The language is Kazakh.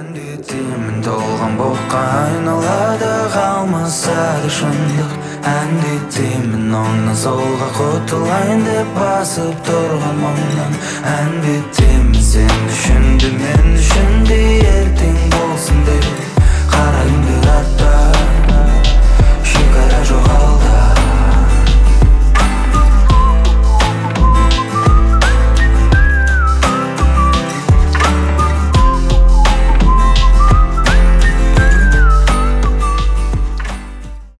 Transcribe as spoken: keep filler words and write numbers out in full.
Әндетемін толған боққа айналады қалмаса да шындық. Әндетемін оңнан солға құтылайын деп басып тұрған мұңнан. Әндетемін сен үшін де мен үшін де ертең болсын деп.